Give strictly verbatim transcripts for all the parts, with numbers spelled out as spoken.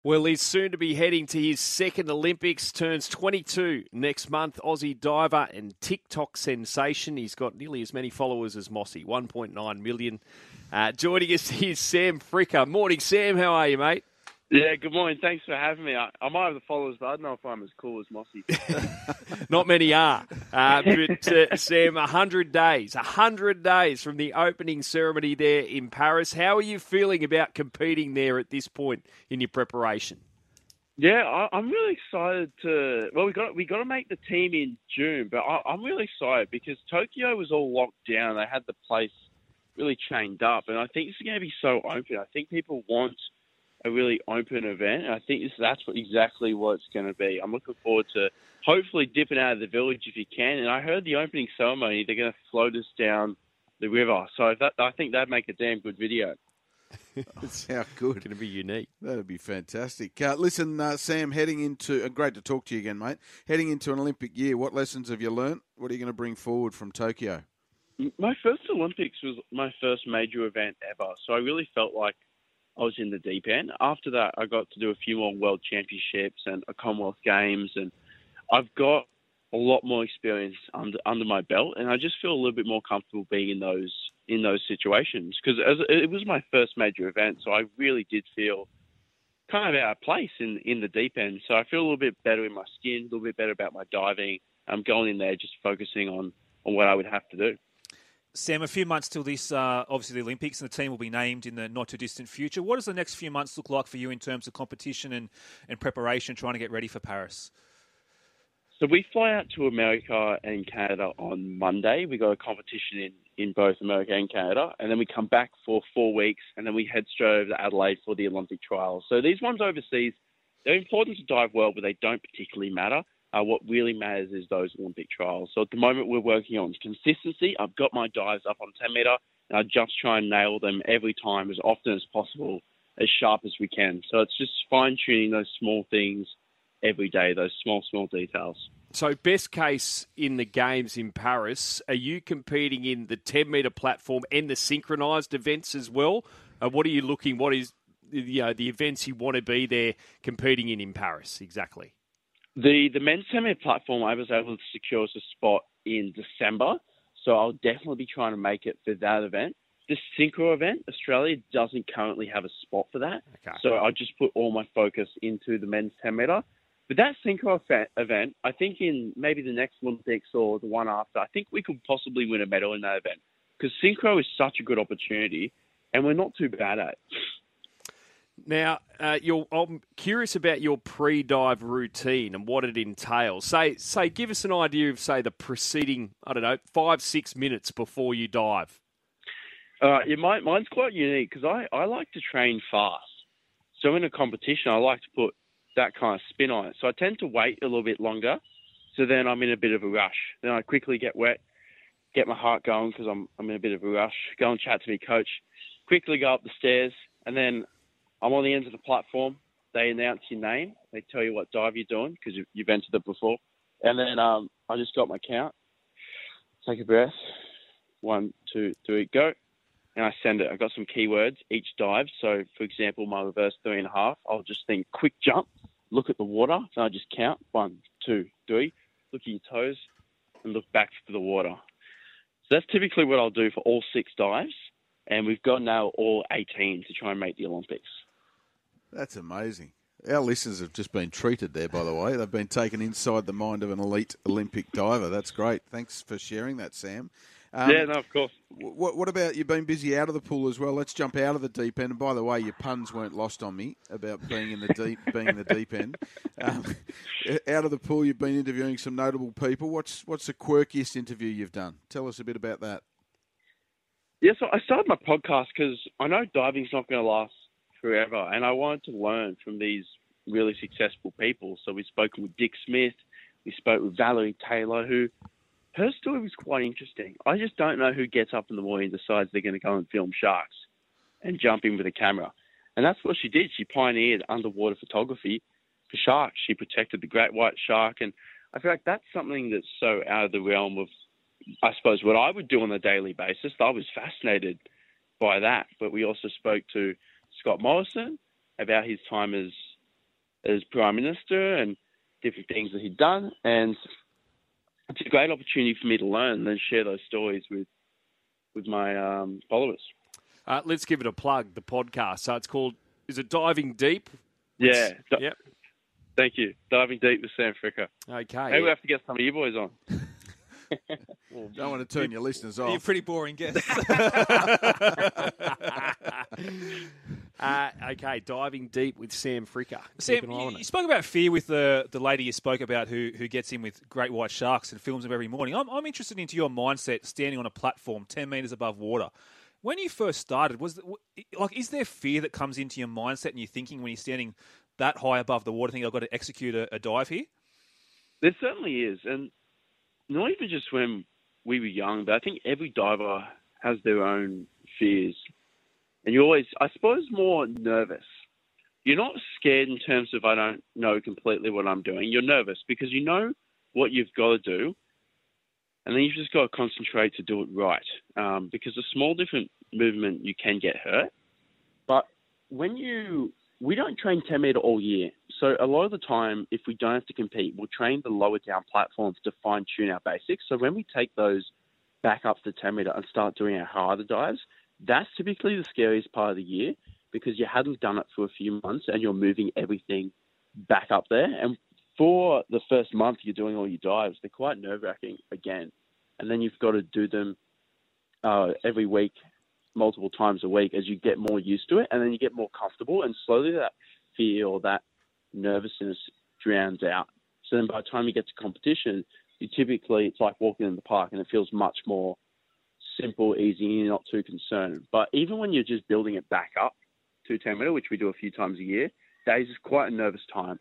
Well, he's soon to be heading to his second Olympics, turns twenty-two next month, Aussie diver and TikTok sensation. He's got nearly as many followers as Mossy, one point nine million. Uh, joining us is Sam Fricker. Morning, Sam. How are you, mate? Yeah, good morning. Thanks for having me. I, I might have the followers, but I don't know if I'm as cool as Mossy. Not many are. Uh, but, uh, Sam, one hundred days, one hundred days from the opening ceremony there in Paris. How are you feeling about competing there at this point in your preparation? Yeah, I, I'm really excited to. Well, we got we got to make the team in June, but I, I'm really excited because Tokyo was all locked down. They had the place really chained up, and I think it's going to be so open. I think people want a really open event, and I think this, that's what, exactly what it's going to be. I'm looking forward to hopefully dipping out of the village if you can. And I heard the opening ceremony, they're going to float us down the river. So that, I think that'd make a damn good video. How good. Going to be unique. That'd be fantastic. Uh, listen, uh, Sam, heading into, uh, great to talk to you again, mate. Heading into an Olympic year, what lessons have you learnt? What are you going to bring forward from Tokyo? My first Olympics was my first major event ever. So I really felt like I was in the deep end. After that, I got to do a few more World Championships and a Commonwealth Games, and I've got a lot more experience under under my belt, and I just feel a little bit more comfortable being in those in those situations because it was my first major event, so I really did feel kind of out of place in in the deep end. So I feel a little bit better in my skin, a little bit better about my diving. I'm going in there just focusing on on what I would have to do. Sam, a few months till this, uh, obviously the Olympics, and the team will be named in the not-too-distant future. What does the next few months look like for you in terms of competition and, and preparation, trying to get ready for Paris? So we fly out to America and Canada on Monday. We got a competition in, in both America and Canada, and then we come back for four weeks, and then we head straight over to Adelaide for the Olympic trials. So these ones overseas, they're important to dive well, but they don't particularly matter. Uh, what really matters is those Olympic trials. So at the moment, we're working on consistency. I've got my dives up on ten metre, and I just try and nail them every time as often as possible, as sharp as we can. So it's just fine-tuning those small things every day, those small, small details. So best case in the games in Paris, are you competing in the ten metre platform and the synchronised events as well? Uh, what are you looking, what is you know, the events you want to be there competing in in Paris exactly? The the men's ten metre platform, I was able to secure us a spot in December, so I'll definitely be trying to make it for that event. The synchro event, Australia doesn't currently have a spot for that, okay. So I'll just put all my focus into the men's ten metre. But that synchro event, I think in maybe the next Olympics or the one after, I think we could possibly win a medal in that event because synchro is such a good opportunity, and we're not too bad at it. Now, uh, you're, I'm curious about your pre-dive routine and what it entails. Say, say, give us an idea of, say, the preceding, I don't know, five, six minutes before you dive. Uh, yeah, my, mine's quite unique because I, I like to train fast. So in a competition, I like to put that kind of spin on it. So I tend to wait a little bit longer, so then I'm in a bit of a rush. Then I quickly get wet, get my heart going because I'm, I'm in a bit of a rush, go and chat to my coach, quickly go up the stairs, and then I'm on the end of the platform. They announce your name. They tell you what dive you're doing because you've entered it before. And then um, I just got my count. Take a breath. One, two, three, go. And I send it. I've got some keywords each dive. So, for example, my reverse three and a half, I'll just think quick jump, look at the water. So I just count. One, two, three. Look at your toes and look back to the water. So that's typically what I'll do for all six dives. And we've got now all eighteen to try and make the Olympics. That's amazing. Our listeners have just been treated there, by the way. They've been taken inside the mind of an elite Olympic diver. That's great. Thanks for sharing that, Sam. Um, yeah, no, of course. What, what about you've been busy out of the pool as well? Let's jump out of the deep end. And by the way, your puns weren't lost on me about being in the deep, being in the deep end. Um, out of the pool, you've been interviewing some notable people. What's what's the quirkiest interview you've done? Tell us a bit about that. Yeah, so I started my podcast because I know diving's not going to last forever, and I wanted to learn from these really successful people. So we've spoken with Dick Smith, we spoke with Valerie Taylor, who her story was quite interesting. I just don't know who gets up in the morning and decides they're going to go and film sharks and jump in with a camera. And that's what she did. She pioneered underwater photography for sharks. She protected the great white shark, and I feel like that's something that's so out of the realm of, I suppose, what I would do on a daily basis. I was fascinated by that. But we also spoke to Scott Morrison about his time as as Prime Minister and different things that he'd done. And it's a great opportunity for me to learn and then share those stories with with my um, followers. Uh, let's give it a plug, the podcast. So it's called, is it Diving Deep? Yeah. D- Yep. Thank you. Diving Deep with Sam Fricker. Okay. Maybe we have to get some of you boys on. Don't want to turn your listeners off. You're a pretty boring guest. uh, okay, Diving Deep with Sam Fricker. Sam, Keep an eye you, on you it. spoke about fear with the the lady you spoke about who who gets in with great white sharks and films them every morning. I'm, I'm interested into your mindset standing on a platform ten metres above water. When you first started, was the, like, is there fear that comes into your mindset and you're thinking when you're standing that high above the water, thinking I've got to execute a, a dive here? There certainly is. And not even just when we were young, but I think every diver has their own fears. And you're always, I suppose, more nervous. You're not scared in terms of I don't know completely what I'm doing. You're nervous because you know what you've got to do, and then you've just got to concentrate to do it right. Um, because a small different movement, you can get hurt. But when you, we don't train ten metre all year. So a lot of the time, if we don't have to compete, we'll train the lower down platforms to fine tune our basics. So when we take those back up to ten metre and start doing our harder dives, that's typically the scariest part of the year because you hadn't done it for a few months and you're moving everything back up there. And for the first month you're doing all your dives, they're quite nerve-wracking again. And then you've got to do them uh, every week, multiple times a week as you get more used to it. And then you get more comfortable and slowly that fear or that nervousness drowns out. So then by the time you get to competition, you typically, it's like walking in the park and it feels much more simple, easy, and you're not too concerned. But even when you're just building it back up to ten metre, which we do a few times a year, that is quite a nervous time.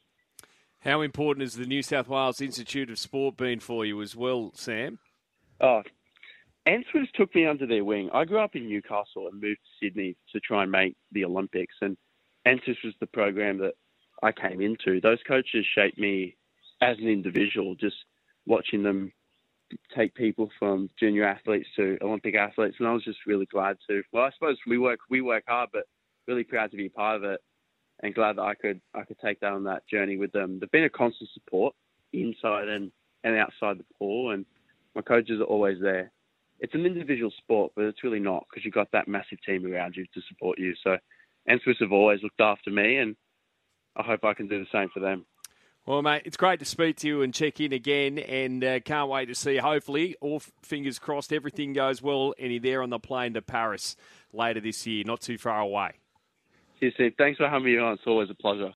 How important has the New South Wales Institute of Sport been for you as well, Sam? Oh, Answers took me under their wing. I grew up in Newcastle and moved to Sydney to try and make the Olympics, and Answers was the program that I came into. Those coaches shaped me as an individual, just watching them take people from junior athletes to Olympic athletes, and I was just really glad to. Well, I suppose we work we work hard, but really proud to be a part of it, and glad that I could I could take that on that journey with them. They've been a constant support inside and, and outside the pool, and my coaches are always there. It's an individual sport, but it's really not because you've got that massive team around you to support you. So, Answers have always looked after me, and I hope I can do the same for them. Well, mate, it's great to speak to you and check in again, and uh, can't wait to see. Hopefully, all fingers crossed, everything goes well, and you're there on the plane to Paris later this year, not too far away. Cheers, Steve. Thanks for having me on. It's always a pleasure.